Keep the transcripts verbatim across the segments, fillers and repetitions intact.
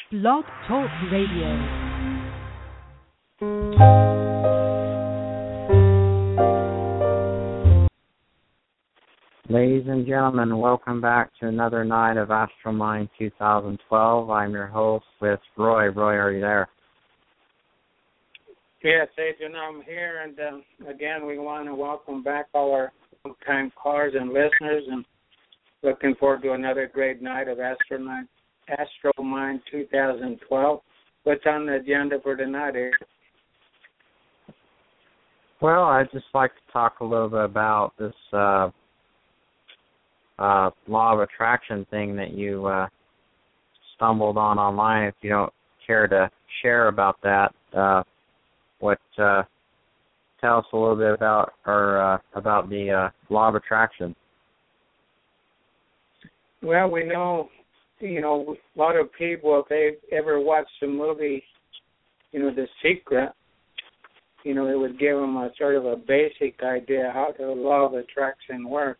Blog Talk Radio. Ladies and gentlemen, welcome back to another night of Astromind two thousand twelve. I'm your host with Roy. Roy, are you there? Yes, Adrian, I'm here, and uh, again, we want to welcome back all our long-time callers and listeners, and looking forward to another great night of Astromind, Astromind two thousand twelve. What's on the agenda for tonight, Adrian? Well, I'd just like to talk a little bit about this uh, uh, law of attraction thing that you uh, stumbled on online. If you don't care to share about that, uh, what uh, tell us a little bit about or uh, about the uh, law of attraction. Well, we know, you know, a lot of people, if they've ever watched the movie, you know, The Secret, you know, it would give them a sort of a basic idea how the law of attraction works.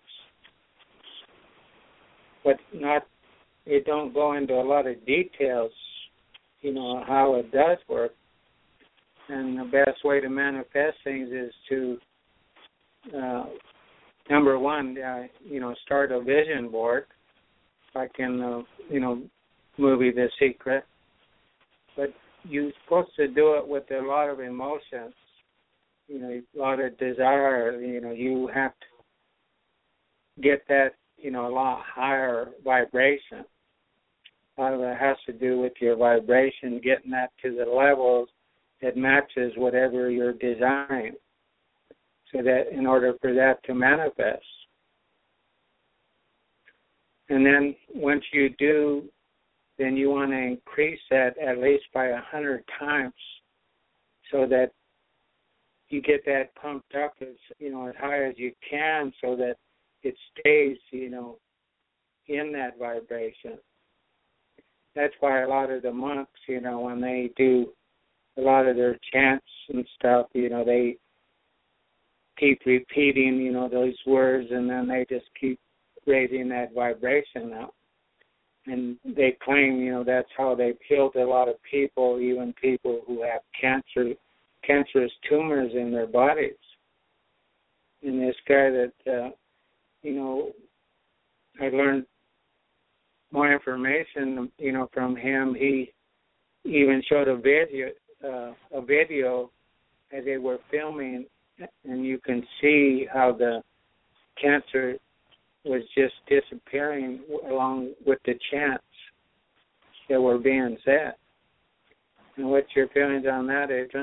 But not, it don't go into a lot of details, you know, how it does work. And the best way to manifest things is to, uh, number one, uh, you know, start a vision board, like in the, you know, movie The Secret. But you're supposed to do it with a lot of emotions, you know, a lot of desire. You know, you have to get that, you know, a lot higher vibration. A lot of it has to do with your vibration, getting that to the levels that matches whatever you're desiring, so that in order for that to manifest. And then once you do, then you want to increase that at least by a hundred times, so that you get that pumped up as, you know, as high as you can, so that it stays, you know, in that vibration. That's why a lot of the monks, you know, when they do a lot of their chants and stuff, you know, they keep repeating, you know, those words, and then they just keep raising that vibration up. And they claim, you know, that's how they've healed a lot of people, even people who have cancer, cancerous tumors in their bodies. And this guy that, uh, you know, I learned more information, you know, from him. He even showed a video, uh, a video as they were filming, and you can see how the cancer was just disappearing along with the chants that were being said. And what's your feelings on that, Adrian?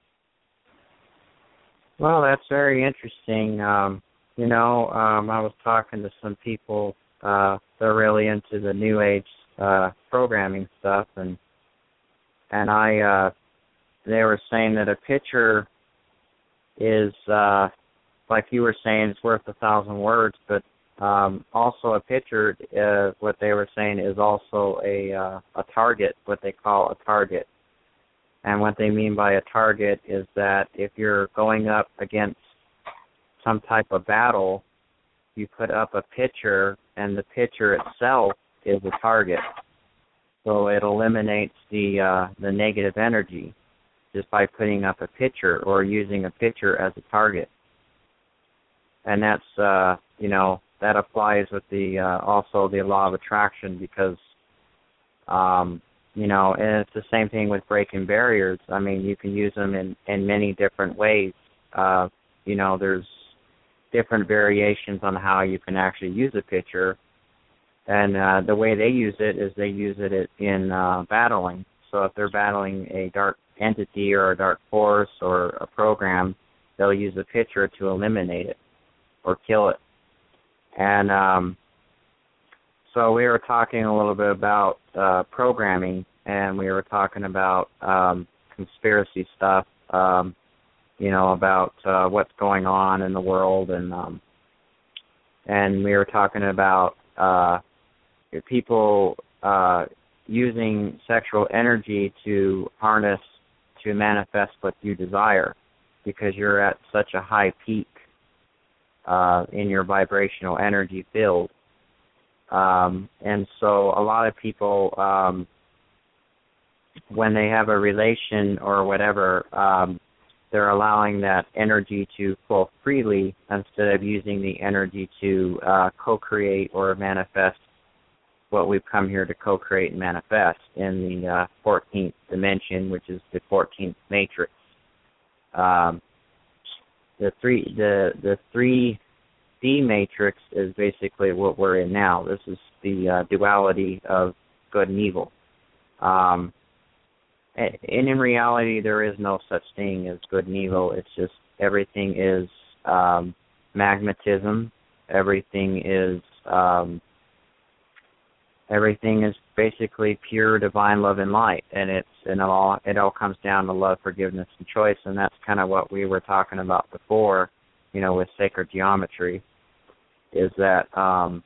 Well, that's very interesting. Um, you know, um, I was talking to some people, uh, they're really into the New Age uh, programming stuff, and and I, uh, they were saying that a picture is, uh, like you were saying, it's worth a thousand words, but um, also a picture, uh, what they were saying, is also a uh, a target, what they call a target. And what they mean by a target is that if you're going up against some type of battle, you put up a picture, and the picture itself is a target. So it eliminates the uh, the negative energy just by putting up a picture or using a picture as a target. And that's, uh, you know, that applies with the uh, also the law of attraction, because, um, you know, and it's the same thing with breaking barriers. I mean, you can use them in, in many different ways. Uh, you know, there's different variations on how you can actually use a picture. And uh, the way they use it is they use it in uh, battling. So if they're battling a dark entity or a dark force or a program, they'll use a picture to eliminate it or kill it. And um, so we were talking a little bit about uh, programming, and we were talking about um, conspiracy stuff, um, you know, about uh, what's going on in the world, and um, and we were talking about uh, people uh, using sexual energy to harness, to manifest what you desire, because you're at such a high peak uh, in your vibrational energy field. Um, and so a lot of people um, when they have a relation or whatever, um, they're allowing that energy to flow freely instead of using the energy to uh, co-create or manifest what we've come here to co-create and manifest in the uh, fourteenth dimension, which is the fourteenth matrix. Um, the three the the three D matrix is basically what we're in now. This is the uh, duality of good and evil. Um, and in reality, there is no such thing as good and evil. It's just everything is um, magnetism. Everything is um, everything is basically pure divine love and light, and it's and it all it all comes down to love, forgiveness, and choice. And that's kind of what we were talking about before, you know, with sacred geometry, is that um,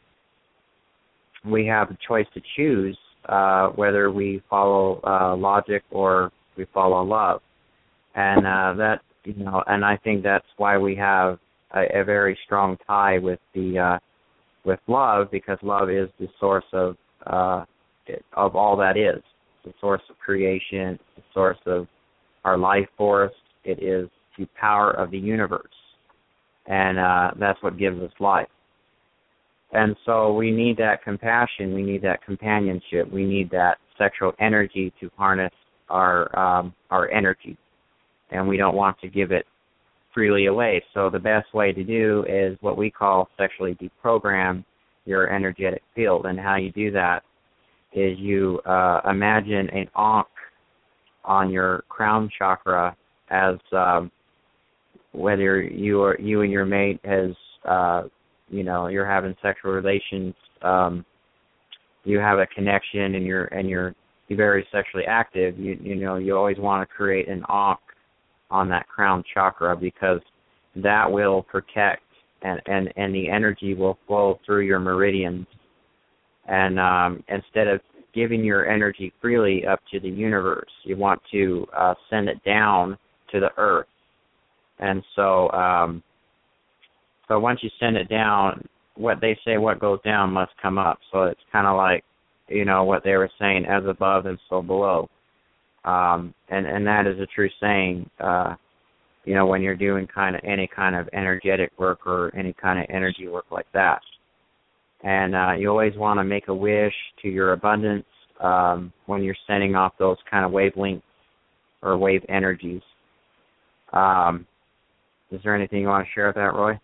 we have a choice to choose uh, whether we follow uh, logic or we follow love, and uh, that you know, and I think that's why we have a, a very strong tie with the uh, with love, because love is the source of uh, of all that is, the source of creation, the source of our life force. It is the power of the universe, and uh, that's what gives us life. And so we need that compassion, we need that companionship, we need that sexual energy to harness our um, our energy, and we don't want to give it freely away. So the best way to do is what we call sexually deprogram your energetic field. And how you do that is you uh, imagine an ankh on your crown chakra as um, whether you or you and your mate has uh, you know you're having sexual relations, um, you have a connection, and you're and you're very sexually active. You you know you always want to create an ankh on that crown chakra, because that will protect and, and, and the energy will flow through your meridians. And um, instead of giving your energy freely up to the universe, you want to uh, send it down to the earth. And so um, so once you send it down, what they say, what goes down must come up. So it's kind of like, you know, what they were saying, as above and so below. Um, and, and that is a true saying, uh, you know, when you're doing kind of any kind of energetic work or any kind of energy work like that. And uh, you always want to make a wish to your abundance um, when you're sending off those kind of wavelengths or wave energies. Um, is there anything you want to share with that, Roy?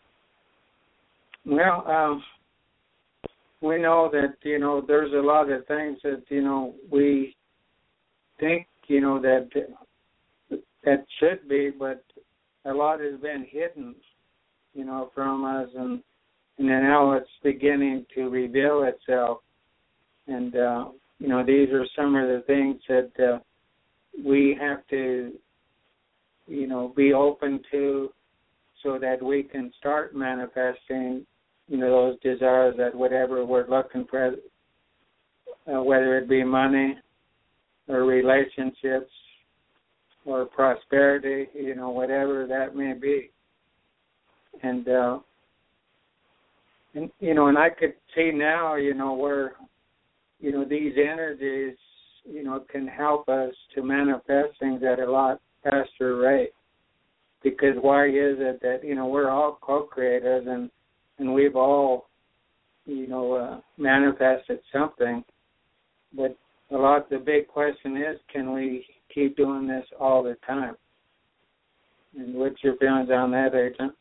Well, um, we know that, you know, there's a lot of things that, you know, we think, you know, that that should be, but a lot has been hidden, you know, from us, and and then now it's beginning to reveal itself. And uh, you know, these are some of the things that uh, we have to, you know, be open to, so that we can start manifesting, you know, those desires, that whatever we're looking for, uh, whether it be money or relationships or prosperity, you know, whatever that may be. And, uh, and, you know, and I could see now, you know, where, you know, these energies, you know, can help us to manifest things at a lot faster rate. Because why is it that, you know, we're all co-creators, and, and we've all, you know, uh, manifested something, but a lot, the big question is, can we keep doing this all the time? And what's your feelings on that, Agent?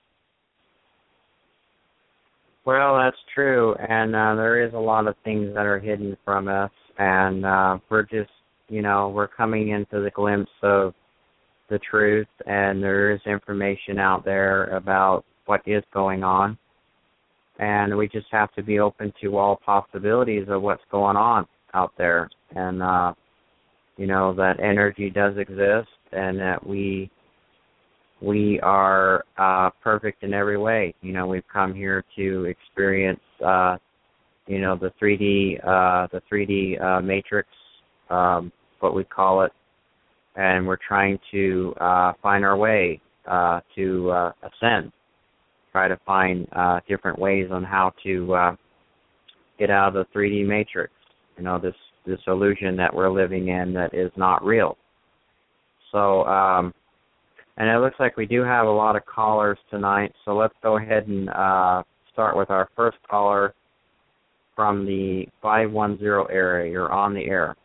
Well, that's true, and uh, there is a lot of things that are hidden from us, and uh, we're just, you know, we're coming into the glimpse of the truth, and there is information out there about what is going on, and we just have to be open to all possibilities of what's going on out there, and uh, you know, that energy does exist, and that we we are uh, perfect in every way. You know, we've come here to experience, uh, you know, the three D uh, the three D uh, matrix, um, what we call it, and we're trying to uh, find our way uh, to uh, ascend. Try to find uh, different ways on how to uh, get out of the three D matrix. You know, this this illusion that we're living in that is not real. So, um, and it looks like we do have a lot of callers tonight, so let's go ahead and uh, start with our first caller from the five one zero area. You're on the air.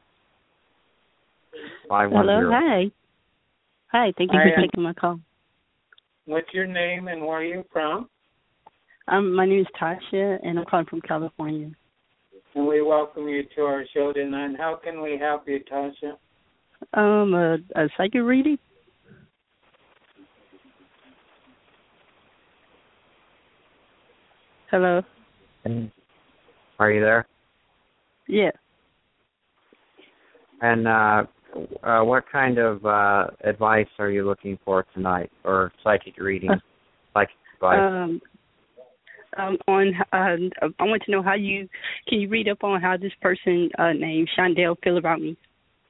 five one zero. Hello, hi. Hi, thank you Hi, for taking my call. What's your name and where are you from? Um, my name is Tasha, and I'm calling from California. And we welcome you to our show tonight. How can we help you, Tasha? Um, a, a psychic reading? Hello? Are you there? Yeah. And uh, uh, what kind of uh, advice are you looking for tonight, or psychic reading? Uh, psychic advice? Um, um, on, uh, I want to know how you, can you read up on how this person uh, named Shondell feel about me?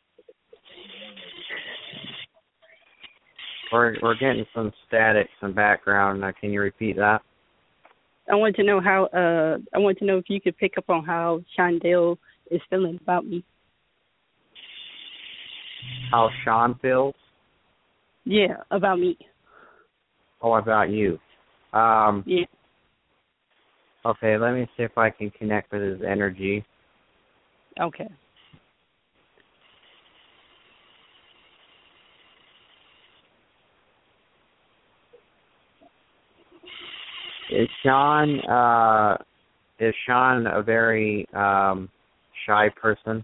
We're, we're getting some static, some background. Uh, can you repeat that? I want to know how, uh, I want to know if you could pick up on how Shondell is feeling about me. How Sean feels? Yeah, about me. Oh, about you. Um, Yeah. Okay, let me see if I can connect with his energy. Okay. Is Sean uh, is Sean a very um, shy person?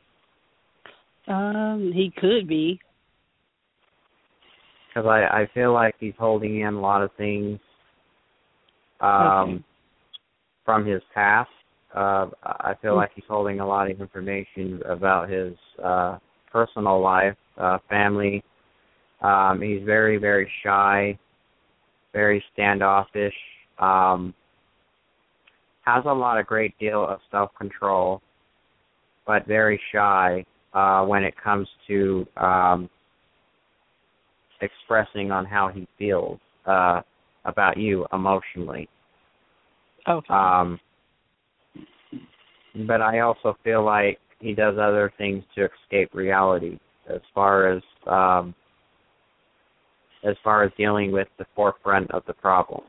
Um, he could be. Because I, I feel like he's holding in a lot of things um, Okay. from his past. Uh, I feel like he's holding a lot of information about his uh, personal life, uh, family. Um, he's very, very shy, very standoffish. Um, has a lot of great deal of self-control, but very shy uh, when it comes to um, expressing on how he feels uh, about you emotionally. Okay. Um, but I also feel like he does other things to escape reality, as far as um, as far as dealing with the forefront of the problem.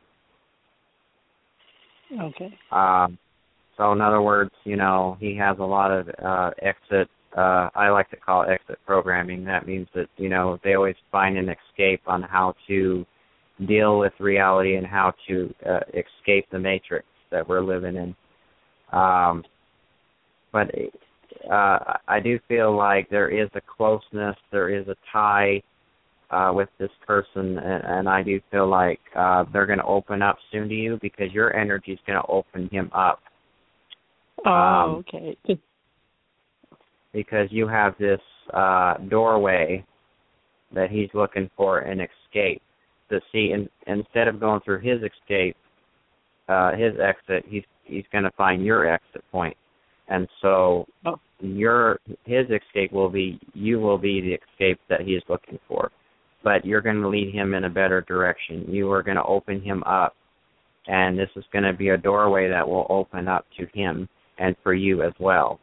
Okay. Um, so in other words, you know, he has a lot of uh, exit, uh, I like to call it exit programming. That means that, you know, they always find an escape on how to deal with reality and how to uh, escape the matrix that we're living in. Um, but uh, I do feel like there is a closeness, there is a tie Uh, with this person, and, and I do feel like uh, they're going to open up soon to you because your energy is going to open him up. Oh, um, okay. Because you have this uh, doorway that he's looking for an escape. To see, in, instead of going through his escape, uh, his exit, he's he's going to find your exit point, and so Oh. your his escape will be you will be the escape that he is looking for. But you're going to lead him in a better direction. You are going to open him up, and this is going to be a doorway that will open up to him and for you as well.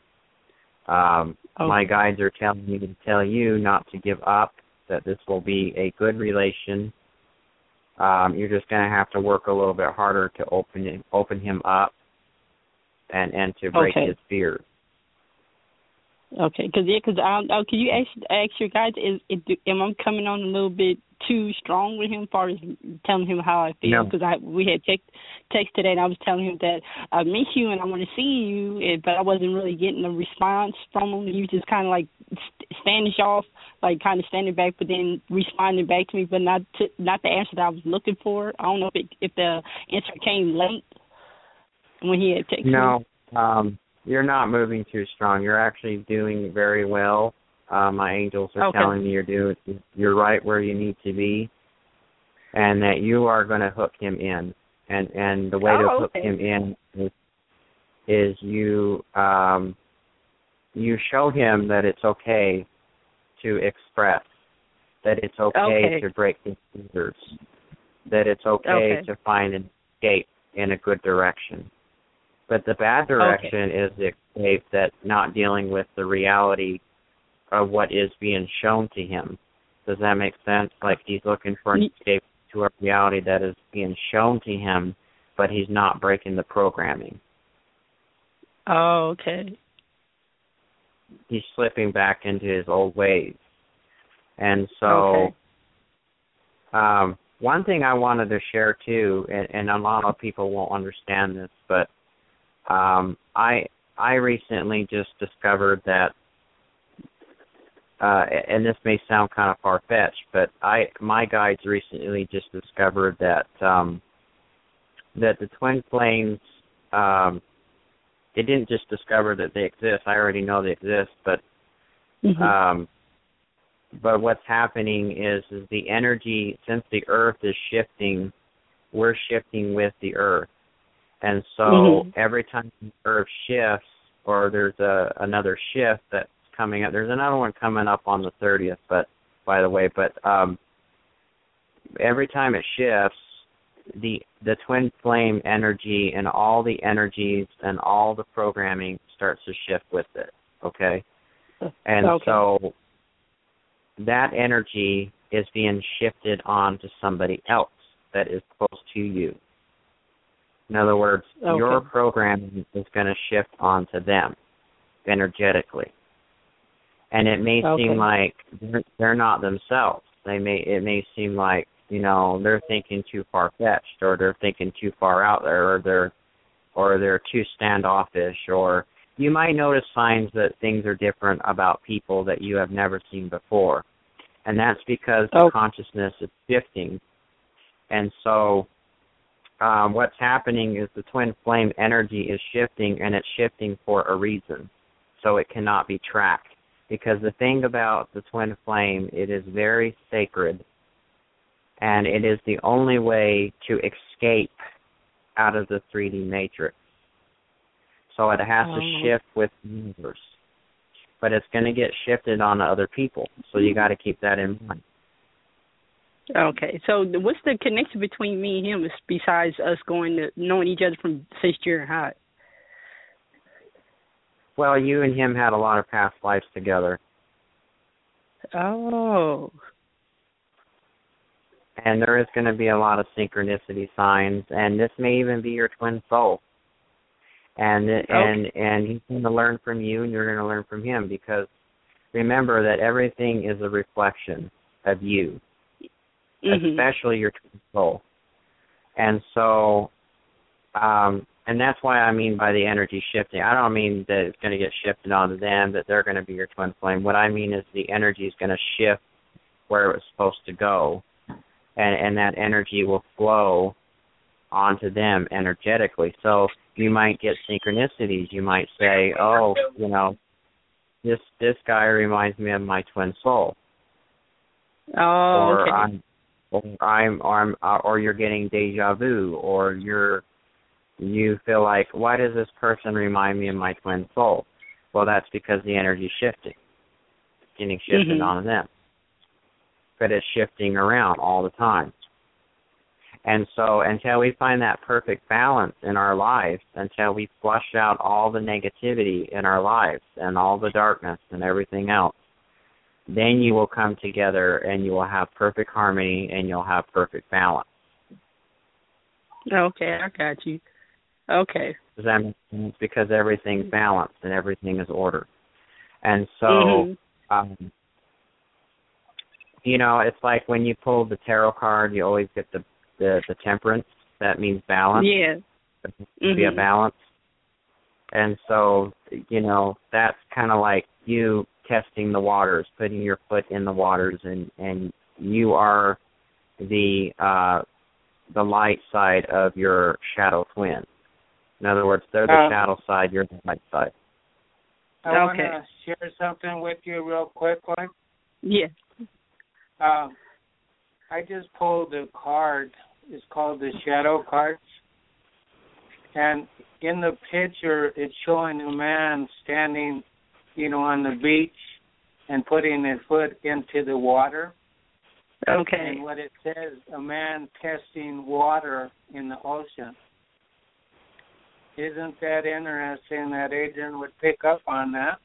Um, okay. My guides are telling me to tell you not to give up, that this will be a good relation. Um, you're just going to have to work a little bit harder to open him, open him up and, and to break Okay. his fears. Okay, because yeah, because I, I, can you ask ask your guys, is, is am I coming on a little bit too strong with him, as far as telling him how I feel? No. Because I we had text text today, and I was telling him that I miss you and I want to see you, eh, but I wasn't really getting a response from him. He was just kind of like standing off, like kind of standing back, but then responding back to me, but not to, not the answer that I was looking for. I don't know if it, if the answer came late when he had texted No. me. Um, You're not moving too strong. You're actually doing very well. Uh, my angels are Okay. telling me you're doing, you're right where you need to be, and that you are going to hook him in. And and the way Oh, to hook okay. him in is, is you um, you show him that it's okay to express, that it's okay, Okay. to break his fears, that it's okay, Okay. to find an escape in a good direction. But the bad direction okay. is the escape, that not dealing with the reality of what is being shown to him. Does that make sense? Like he's looking for an escape to a reality that is being shown to him, but he's not breaking the programming. Oh, okay. He's slipping back into his old ways. And so okay. um, one thing I wanted to share too, and, and a lot of people won't understand this, but um, I I recently just discovered that, uh, and this may sound kind of far-fetched, but I my guides recently just discovered that um, that the twin flames, um, they didn't just discover that they exist. I already know they exist, but mm-hmm. um, but what's happening is is the energy, since the Earth is shifting, we're shifting with the Earth. And so mm-hmm. every time the Earth shifts, or there's a another shift that's coming up, there's another one coming up on the thirtieth, but by the way, but um, every time it shifts, the the twin flame energy and all the energies and all the programming starts to shift with it, okay? And okay. so that energy is being shifted on to somebody else that is close to you. In other words, okay. your programming is going to shift onto them energetically. And it may okay. seem like they're, they're not themselves. They may it may seem like, you know, they're thinking too far-fetched, or they're thinking too far out there, or they're or they're too standoffish, or you might notice signs that things are different about people that you have never seen before. And that's because the okay. consciousness is shifting. And so um, what's happening is the twin flame energy is shifting, and it's shifting for a reason. So it cannot be tracked. Because the thing about the twin flame, it is very sacred, and it is the only way to escape out of the three D matrix. So it has oh. to shift with the universe. But it's going to get shifted on to other people, so you got to keep that in mind. Okay, so what's the connection between me and him besides us going to knowing each other from since junior high? Well, you and him had a lot of past lives together. Oh. And there is going to be a lot of synchronicity signs, and this may even be your twin soul. And okay. and and he's going to learn from you, and you're going to learn from him, because remember that everything is a reflection of you, mm-hmm. especially your twin soul. And so, um, and that's why I mean by the energy shifting. I don't mean that it's going to get shifted onto them, that they're going to be your twin flame. What I mean is the energy is going to shift where it was supposed to go, and, and that energy will flow onto them energetically. So you might get synchronicities. You might say, oh, you know, this this guy reminds me of my twin soul. Oh, or okay. I'm, or I'm, or I'm, or you're getting deja vu, or you're, you feel like, why does this person remind me of my twin soul? Well, that's because the energy is shifting, it's getting shifted mm-hmm. onto them. But it's shifting around all the time. And so until we find that perfect balance in our lives, until we flush out all the negativity in our lives and all the darkness and everything else, then you will come together and you will have perfect harmony and you'll have perfect balance. Okay, I got you. Okay. Does that make sense? Because everything's balanced and everything is ordered. And so, mm-hmm. um, you know, it's like when you pull the tarot card, you always get the The, the temperance. That means balance. Yeah. Mm-hmm. Be a balance. And so, you know, that's kind of like you testing the waters, putting your foot in the waters, and, and you are the uh, the light side of your shadow twin. In other words, they're the uh, shadow side, you're the light side. I okay. want to share something with you real quickly. Yeah. Uh, I just pulled a card. It's called the Shadow Cards. And in the picture, it's showing a man standing, you know, on the beach and putting his foot into the water. Okay. And what it says, a man testing water in the ocean. Isn't that interesting that Adrian would pick up on that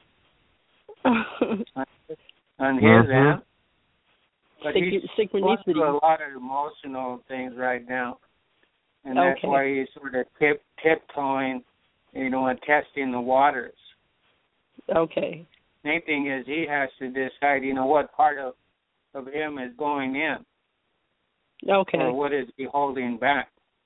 on his mm-hmm. end? But he's going through a lot of emotional things right now, and that's okay. why he's sort of tip tiptoeing, you know, and testing the waters. Okay. Main thing is he has to decide, you know, what part of of him is going in. Okay. Or what is he holding back?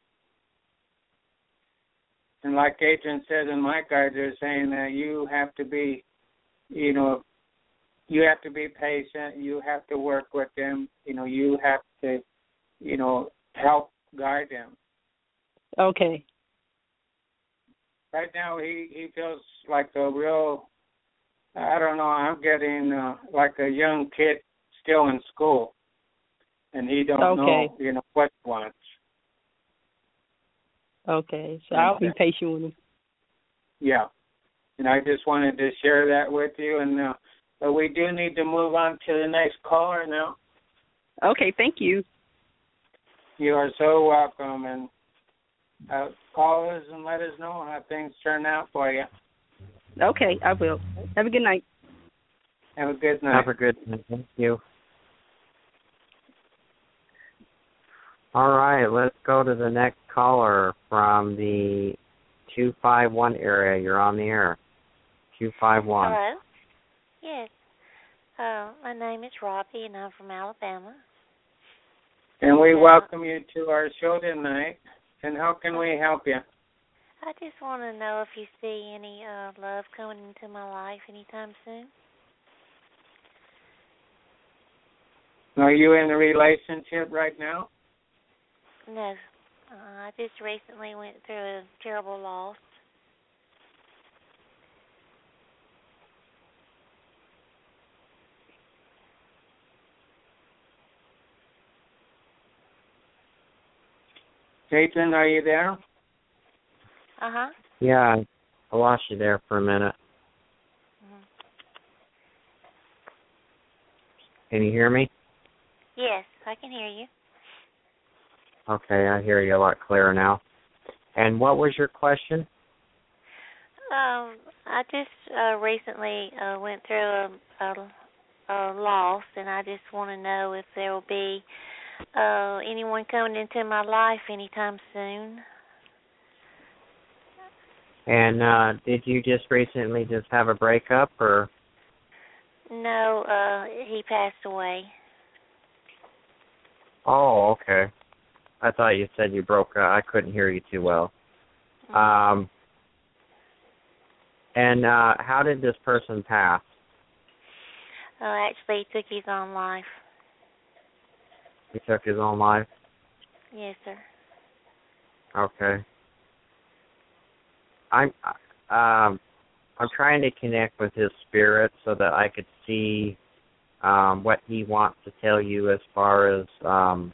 And like Adrian said, and my guys are saying that you have to be, you know, you have to be patient. You have to work with them. You know, you have to, you know, help guide them. Okay. Right now, he, he feels like a real, I don't know, I'm getting uh, like a young kid still in school. And he don't okay. know, you know, what he wants. Okay, so I'll be patient with him. Yeah, and I just wanted to share that with you. And uh, but we do need to move on to the next caller now. Okay, thank you. You are so welcome. And uh, call us and let us know how things turn out for you. Okay, I will. Have a good night. Have a good night. Have a good night. Thank you. All right, let's go to the next caller from the two five one area. You're on the air. two five one. Hello? Yes. Uh, my name is Robbie, and I'm from Alabama. And we uh, welcome you to our show tonight. And how can we help you? I just want to know if you see any uh, love coming into my life anytime soon. Are you in a relationship right now? No. Uh, I just recently went through a terrible loss. Caitlin, are you there? Uh-huh. Yeah, I lost you there for a minute. Mm-hmm. Can you hear me? Yes, I can hear you. Okay, I hear you a lot clearer now. And what was your question? Um, I just uh, recently uh, went through a, a, a loss, and I just want to know if there will be uh, anyone coming into my life anytime soon. And uh, did you just recently just have a breakup, or? No, uh, he passed away. Oh, okay. I thought you said you broke up. I couldn't hear you too well. Mm-hmm. Um, and uh, how did this person pass? Uh, actually, he took his own life. He took his own life? Yes, sir. Okay. I'm um, I'm trying to connect with his spirit so that I could see um, what he wants to tell you as far as um,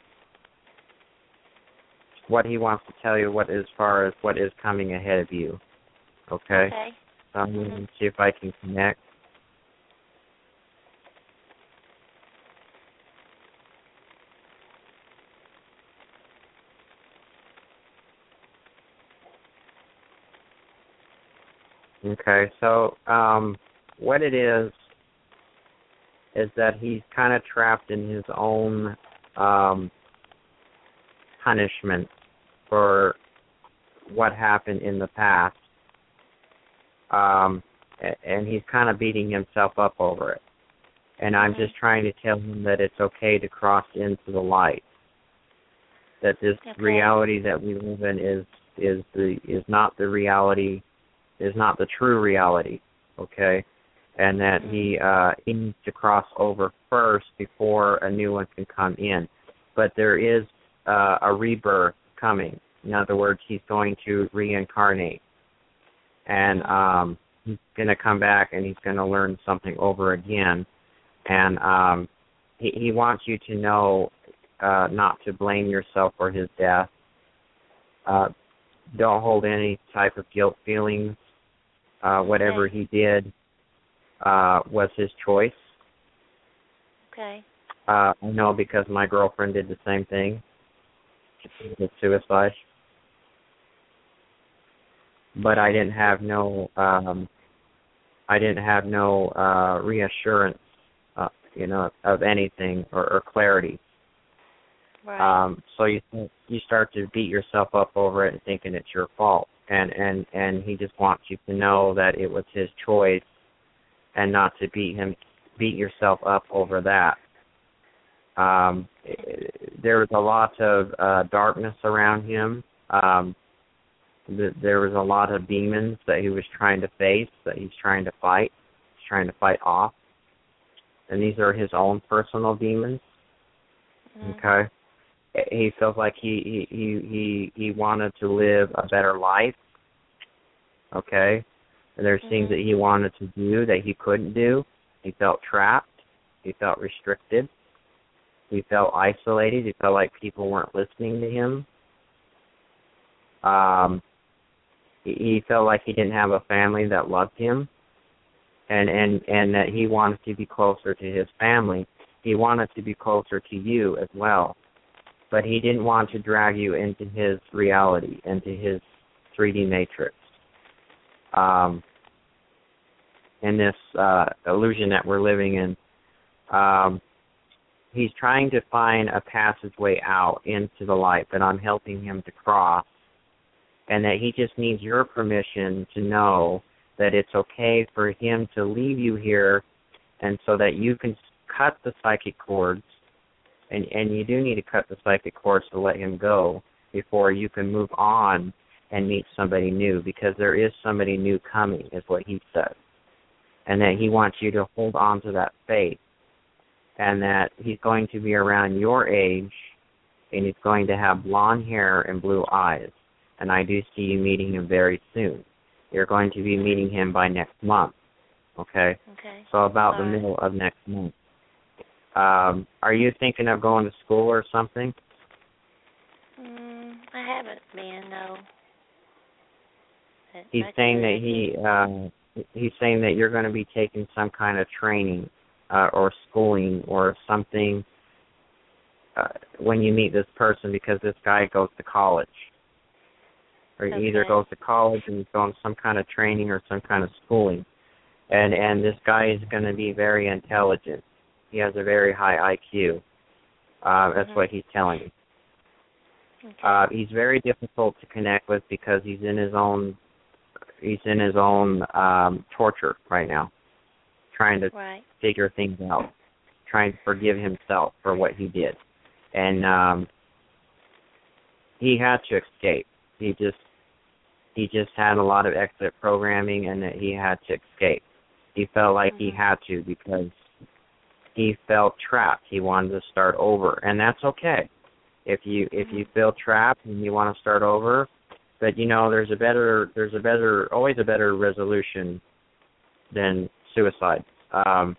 what he wants to tell you what as far as what is coming ahead of you. Okay? Okay. So I'm mm-hmm. going to see if I can connect. Okay, so um, what it is is that he's kind of trapped in his own um, punishment for what happened in the past, um, and he's kind of beating himself up over it. And I'm mm-hmm. just trying to tell him that it's okay to cross into the light, that this okay. reality that we live in is is the is not the reality. is not the true reality, okay? And that mm-hmm. he uh, he needs to cross over first before a new one can come in. But there is uh, a rebirth coming. In other words, he's going to reincarnate. And um, he's going to come back and he's going to learn something over again. And um, he, he wants you to know uh, not to blame yourself for his death. Uh, don't hold any type of guilt feelings. Uh, whatever okay. he did uh, was his choice. Okay. Uh, I know because my girlfriend did the same thing. She committed suicide. but I didn't have no um, I didn't have no uh, reassurance, uh, you know, of anything or, or clarity. Right. Um, so you you start to beat yourself up over it and thinking it's your fault, and and and he just wants you to know that it was his choice, and not to beat him beat yourself up over that. Um, there was a lot of uh, darkness around him. Um, th- there was a lot of demons that he was trying to face, that he's trying to fight, he's trying to fight off, and these are his own personal demons. Mm-hmm. Okay, he feels like he he he he, he wanted to live a better life. Okay, and there's mm-hmm. things that he wanted to do that he couldn't do. He felt trapped. He felt restricted. He felt isolated. He felt like people weren't listening to him. Um, he, he felt like he didn't have a family that loved him, and, and, and that he wanted to be closer to his family. He wanted to be closer to you as well, but he didn't want to drag you into his reality, into his three D matrix. Um, in this uh, illusion that we're living in, um, he's trying to find a passageway out into the light that I'm helping him to cross, and that he just needs your permission to know that it's okay for him to leave you here, and so that you can cut the psychic cords, and, and you do need to cut the psychic cords to let him go before you can move on and meet somebody new, because there is somebody new coming, is what he said, and that he wants you to hold on to that faith, and that he's going to be around your age, and he's going to have blonde hair and blue eyes. And I do see you meeting him very soon. You're going to be meeting him by next month, okay? Okay. So about All the right. middle of next month. Um, are you thinking of going to school or something? Mm, I haven't been, no. But He's I saying could. that he uh, he's saying that you're going to be taking some kind of training uh, or schooling or something uh, when you meet this person, because this guy goes to college. Or he Okay. either goes to college and he's going some kind of training or some kind of schooling. And and this guy is going to be very intelligent. He has a very high I Q. Uh, that's Mhm. what he's telling me. Okay. Uh, he's very difficult to connect with because he's in his own he's in his own um, torture right now, trying to right. figure things out, trying to forgive himself for what he did, and um, he had to escape. He just he just had a lot of exit programming, and that he had to escape. He felt like mm-hmm. he had to because he felt trapped. He wanted to start over, and that's okay. If you if you feel trapped and you want to start over, but you know there's a better there's a better always a better resolution than suicide. Um,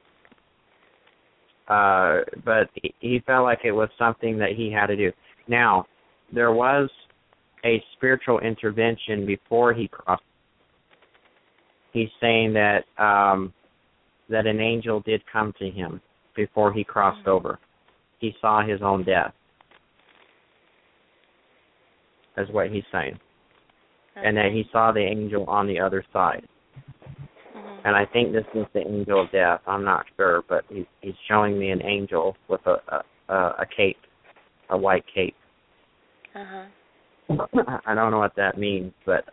uh, but he, he felt like it was something that he had to do. Now, there was a spiritual intervention before he crossed. He's saying that um, that an angel did come to him before he crossed mm-hmm. over. He saw his own death. That's what he's saying. Okay. And that he saw the angel on the other side. Mm-hmm. And I think this is the angel of death. I'm not sure, but he's, he's showing me an angel with a, a, a cape, a white cape. Uh-huh. I don't know what that means, but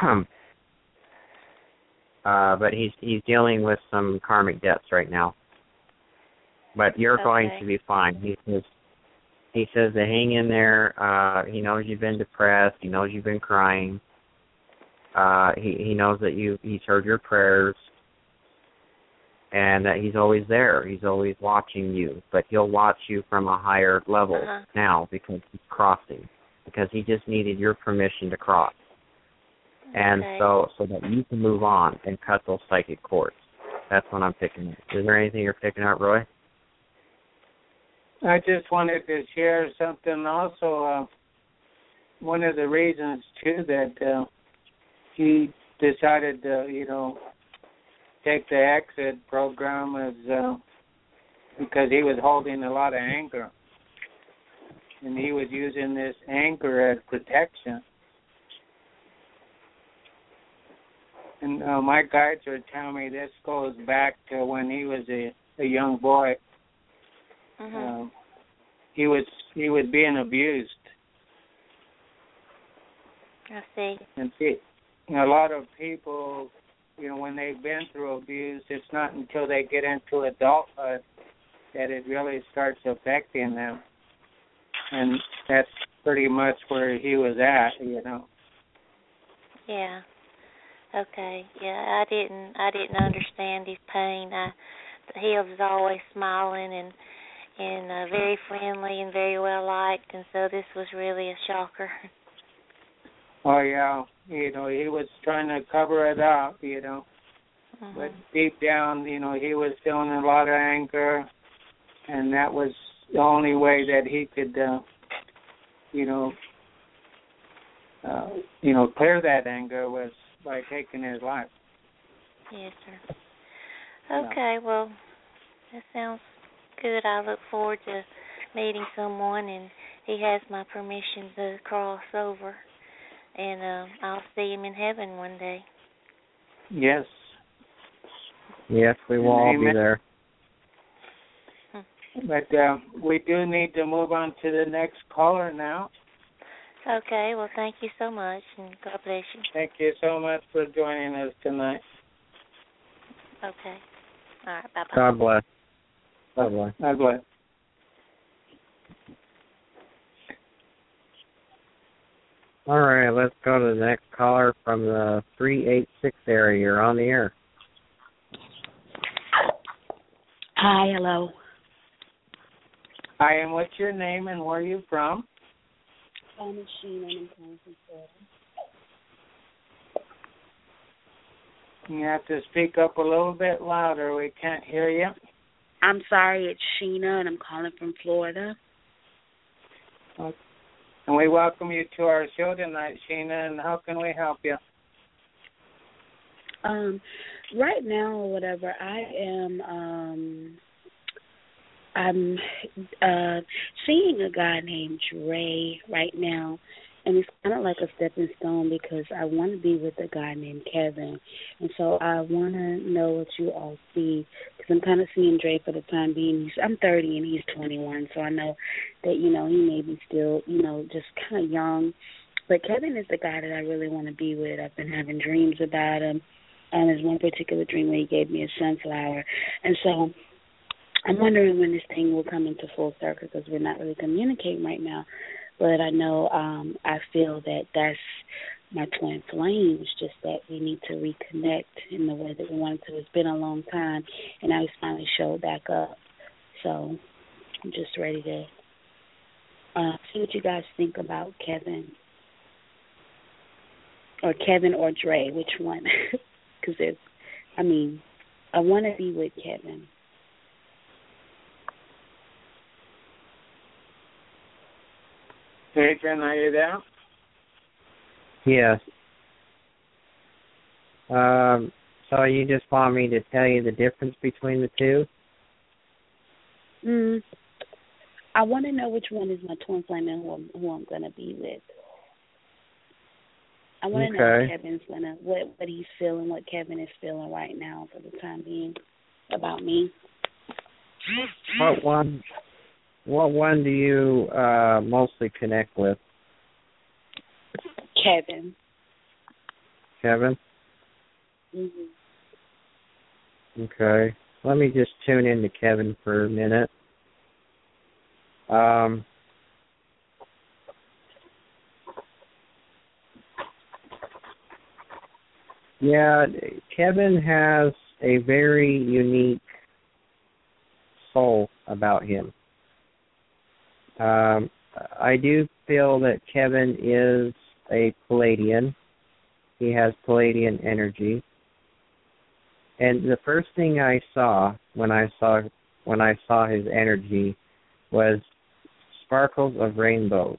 uh, but he's he's dealing with some karmic debts right now. But you're okay. going to be fine. He says he says to hang in there. Uh, he knows you've been depressed. He knows you've been crying. Uh, he he knows that you he's heard your prayers, and that he's always there. He's always watching you, but he'll watch you from a higher level uh-huh. now because he's crossing. Because he just needed your permission to cross. And okay. so so that you can move on and cut those psychic cords. That's what I'm picking up. Is there anything you're picking up, Roy? I just wanted to share something also. Uh, one of the reasons, too, that uh, he decided to, you know, take the exit program is uh, because he was holding a lot of anger. And he was using this anger as protection. And uh, my guides are telling me this goes back to when he was a, a young boy. Mhm. Um, he was he was being abused. I see. And see, you know, a lot of people, you know, when they've been through abuse, it's not until they get into adulthood that it really starts affecting them. And that's pretty much where he was at, you know. Yeah. Okay. Yeah, I didn't I didn't understand his pain. I he was always smiling and and uh, very friendly and very well liked, and so this was really a shocker. Oh yeah, you know, he was trying to cover it up, you know. Mm-hmm. But deep down, you know, he was feeling a lot of anger, and that was the only way that he could, uh, you know, uh, you know, clear that anger was by taking his life. Yes, sir. Okay, well, that sounds good. I look forward to meeting someone, and he has my permission to cross over, and uh, I'll see him in heaven one day. Yes. Yes, we will all Amen. be there. But uh, we do need to move on to the next caller now. Okay, well, thank you so much, and God bless you. Thank you so much for joining us tonight. Okay. All right, bye-bye. God bless. God bless. God bless. All right, let's go to the next caller from the three eight six area. You're on the air. Hi, hello. Hi, and what's your name and where are you from? I'm Sheena and I'm calling from Florida. You have to speak up a little bit louder. We can't hear you. I'm sorry, it's Sheena and I'm calling from Florida. Okay. And we welcome you to our show tonight, Sheena, and how can we help you? Um, right now or whatever, I am um I'm uh seeing a guy named Dre right now, and it's kind of like a stepping stone because I want to be with a guy named Kevin, and so I want to know what you all see because I'm kind of seeing Dre for the time being. He's, I'm thirty and he's twenty-one, so I know that, you know, he may be still, you know, just kind of young, but Kevin is the guy that I really want to be with. I've been having dreams about him. Um, there's one particular dream where he gave me a sunflower, and so I'm wondering when this thing will come into full circle because we're not really communicating right now. But I know um, I feel that that's my twin flame. It's just that we need to reconnect in the way that we wanted to. It's been a long time, and now he's finally showed back up. So I'm just ready to uh, see what you guys think about Kevin. Or Kevin or Dre, which one? Because it's, I mean, I want to be with Kevin. Adrian, are you there? Yes. Um, so you just want me to tell you the difference between the two? Mm, I want to know which one is my twin flame and who I'm, who I'm going to be with. I want to Okay. know what Kevin's gonna, what what he's feeling, what Kevin is feeling right now for the time being about me. What one? What one do you uh, mostly connect with? Kevin. Kevin? Mhm. Okay. Let me just tune into Kevin for a minute. Um, yeah, Kevin has a very unique soul about him. Um, I do feel that Kevin is a Palladian. He has Palladian energy. And the first thing I saw when I saw when I saw his energy was sparkles of rainbows.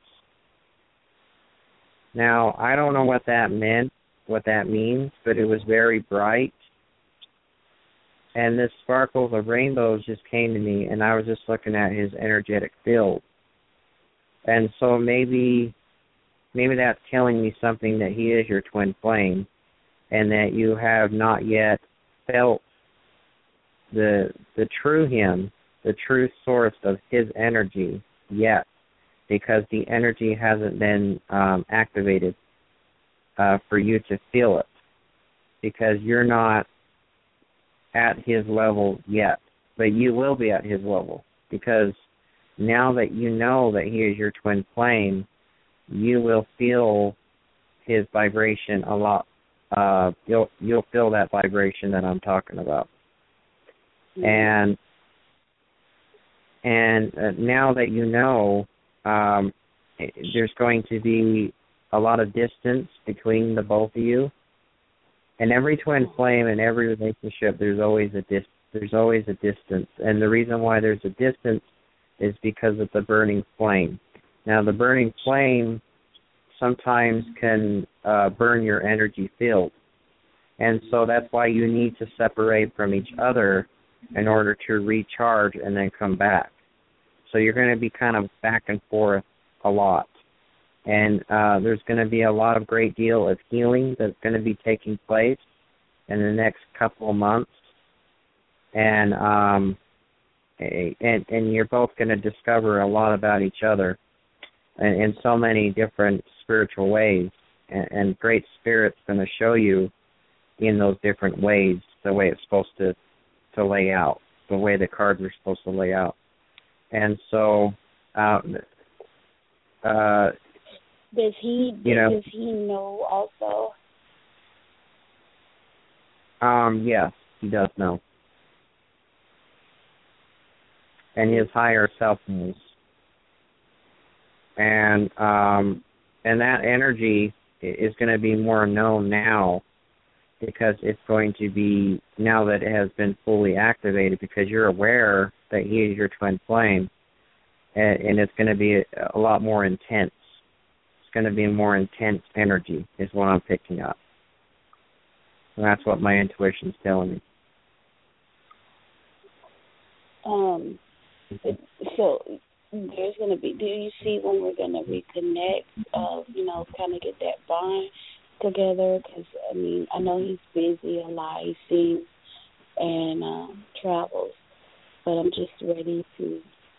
Now, I don't know what that meant, what that means, but it was very bright. And this sparkles of rainbows just came to me, and I was just looking at his energetic field. And so maybe maybe that's telling me something, that he is your twin flame. and that you have not yet felt the the true him, the true source of his energy yet, because the energy hasn't been um, activated uh, for you to feel it, because you're not at his level yet, but you will be at his level, because now that you know that he is your twin flame, you will feel his vibration a lot. Uh, you'll you'll feel that vibration that I'm talking about, mm-hmm. and and uh, now that you know, um, there's going to be a lot of distance between the both of you. And every twin flame in every relationship, there's always a dis- there's always a distance, and the reason why there's a distance is because of the burning flame. Now, the burning flame sometimes can uh, burn your energy field, and so that's why you need to separate from each other in order to recharge and then come back. So you're going to be kind of back and forth a lot. And uh, there's going to be a lot of great deal of healing that's going to be taking place in the next couple of months. And um, and, and you're both going to discover a lot about each other in, in so many different spiritual ways. And, and Great Spirit's going to show you in those different ways the way it's supposed to, to lay out, the way the cards are supposed to lay out. And so... Uh, uh, Does he you know, does he know also? Um, yes, he does know. And his higher self knows. And um and that energy is going to be more known now, because it's going to be, now that it has been fully activated, because you're aware that he is your twin flame, and, and it's going to be a, a lot more intense. Going to be more intense energy is what I'm picking up. And that's what my intuition's telling me. Um. So there's going to be. Do you see when we're going to reconnect? Uh, you know, kind of get that bond together. Because I mean, I know he's busy a lot. He sings and um, travels, but I'm just ready to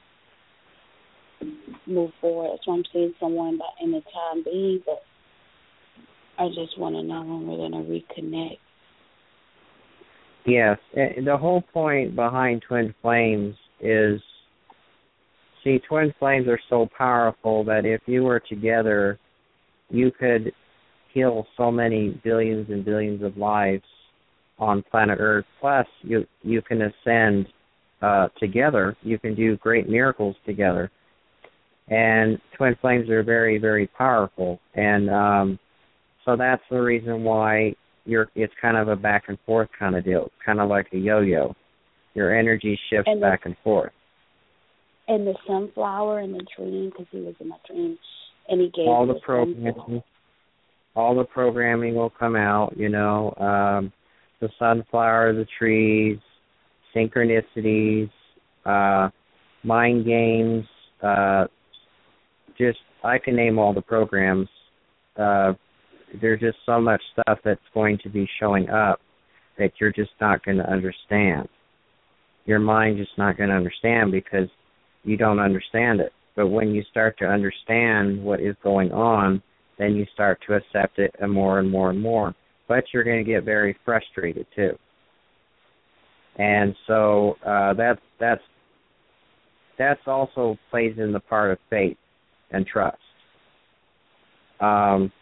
move forward. That's why I'm seeing someone by in the time being, but I just want to know when we're going to reconnect. Yes, the whole point behind twin flames is, see, twin flames are so powerful that if you were together, you could heal so many billions and billions of lives on planet Earth. Plus, you you can ascend uh, together. You can do great miracles together. And twin flames are very, very powerful, and um, so that's the reason why you're. It's kind of a back and forth kind of deal, kind of like a yo-yo. Your energy shifts and the, back and forth. And the sunflower and the dream, because he was in my dream, and he gave all me the programming. All the programming will come out. You know, um, the sunflower, the trees, synchronicities, uh, mind games. Uh, Just, I can name all the programs. Uh, there's just so much stuff that's going to be showing up that you're just not going to understand. Your mind just not going to understand because you don't understand it. But when you start to understand what is going on, then you start to accept it more and more and more. But you're going to get very frustrated too. And so uh, that's that's that's also plays in the part of faith and trust. Um,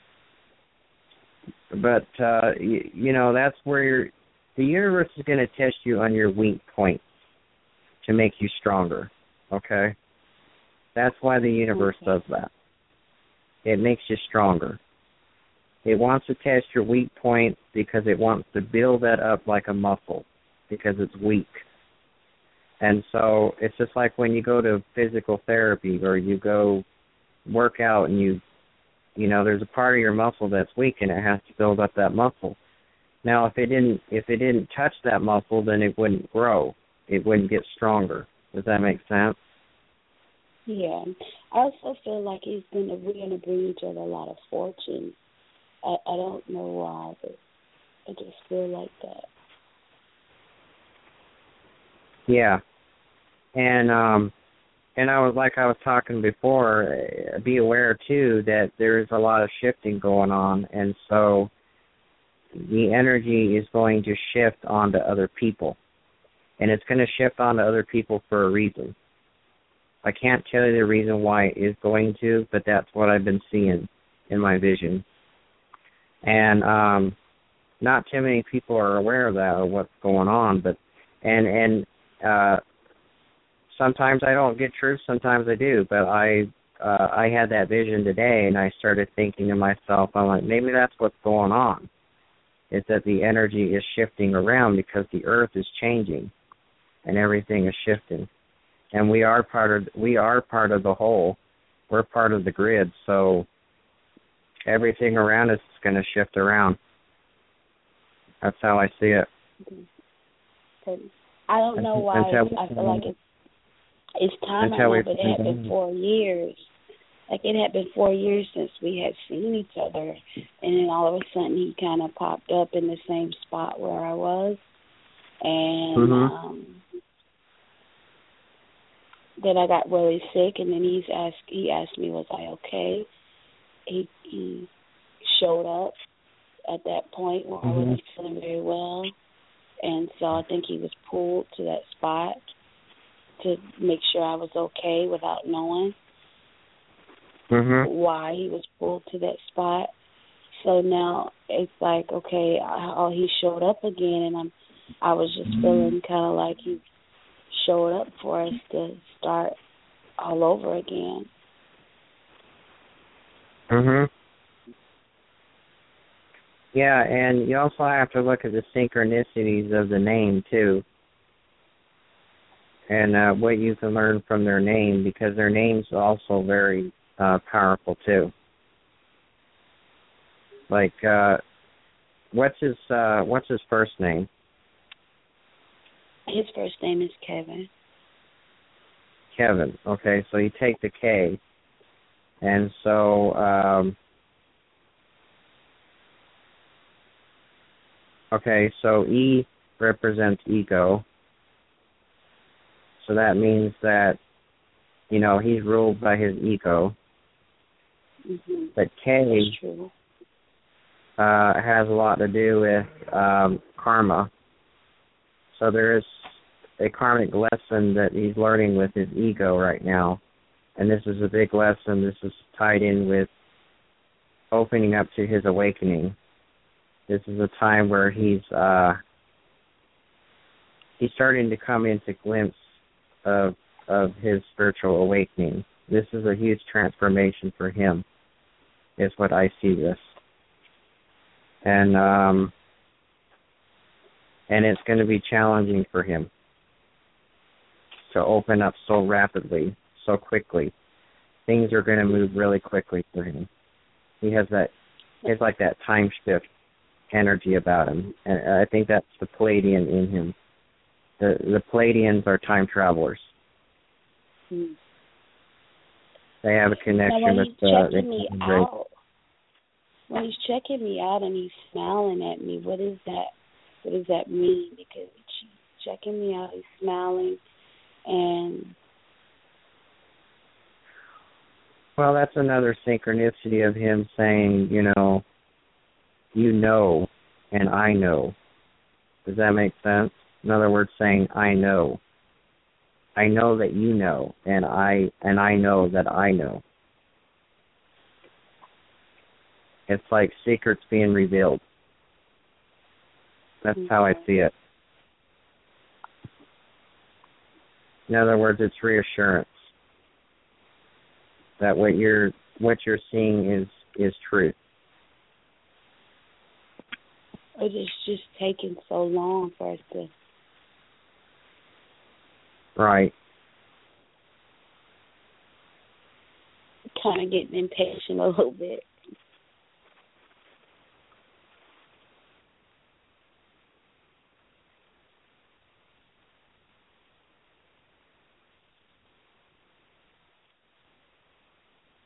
but, uh, you, you know, that's where you're, the universe is going to test you on your weak points to make you stronger, okay? That's why the universe okay. does that. It makes you stronger. It wants to test your weak points because it wants to build that up like a muscle because it's weak. And so it's just like when you go to physical therapy or you go work out and you, you know, there's a part of your muscle that's weak and it has to build up that muscle. Now, if it didn't, if it didn't touch that muscle, then it wouldn't grow. It wouldn't get stronger. Does that make sense? Yeah. I also feel like he's gonna we're gonna bring each other a lot of fortune. I, I don't know why, but I just feel like that. Yeah. And um and I was like I was talking before, uh, be aware too that there is a lot of shifting going on, and so the energy is going to shift onto other people. And it's going to shift onto other people for a reason. I can't tell you the reason why it is going to, but that's what I've been seeing in my vision. And um, not too many people are aware of that, or what's going on. But and and uh, sometimes I don't get truth, sometimes I do. But I uh, I had that vision today, and I started thinking to myself, I'm like, maybe that's what's going on. Is that the energy is shifting around because the earth is changing and everything is shifting. And we are part of we are part of the whole. We're part of the grid, so everything around us is going to shift around. That's how I see it. I don't know why I feel like it's, it's time. I know, but it had been four years. Like, it had been four years since we had seen each other, and then all of a sudden he kind of popped up in the same spot where I was, and mm-hmm. um, then I got really sick, and then he's asked he asked me, was I okay? He he showed up at that point where mm-hmm. I wasn't feeling very well, and so I think he was pulled to that spot to make sure I was okay without knowing. Mm-hmm. Why he was pulled to that spot. So now it's like, okay, oh, he showed up again, and I'm, I was just feeling kind of like he showed up for us to start all over again. Mhm. Yeah, and you also have to look at the synchronicities of the name too, and uh, what you can learn from their name, because their name's also very Uh, powerful too. Like, uh, what's his uh, what's his first name? His first name is Kevin. Kevin. Okay, so you take the K, and so um, okay, so E represents ego. So that means that, you know, he's ruled by his ego. Mm-hmm. But K uh, has a lot to do with um, karma. So there is a karmic lesson that he's learning with his ego right now. And this is a big lesson. This is tied in with opening up to his awakening. This is a time where he's uh, he's starting to come into glimpse of of his spiritual awakening. This is a huge transformation for him, is what I see this. And um, and it's going to be challenging for him to open up so rapidly, so quickly. Things are going to move really quickly for him. He has that, he has like that time shift energy about him. And I think that's the Pleiadian in him. The, the Pleiadians are time travelers. Hmm. They have a connection now, when with he's the. Checking me out, when he's checking me out and he's smiling at me, what is that? What does that mean? Because he's checking me out, he's smiling, and. Well, that's another synchronicity of him saying, you know, you know, and I know. Does that make sense? In other words, saying I know. I know that you know, and I and I know that I know. It's like secrets being revealed. That's mm-hmm. how I see it. In other words, it's reassurance that what you're what you're seeing is is truth. But it's just taking so long for us to. Right. Kind of getting impatient a little bit.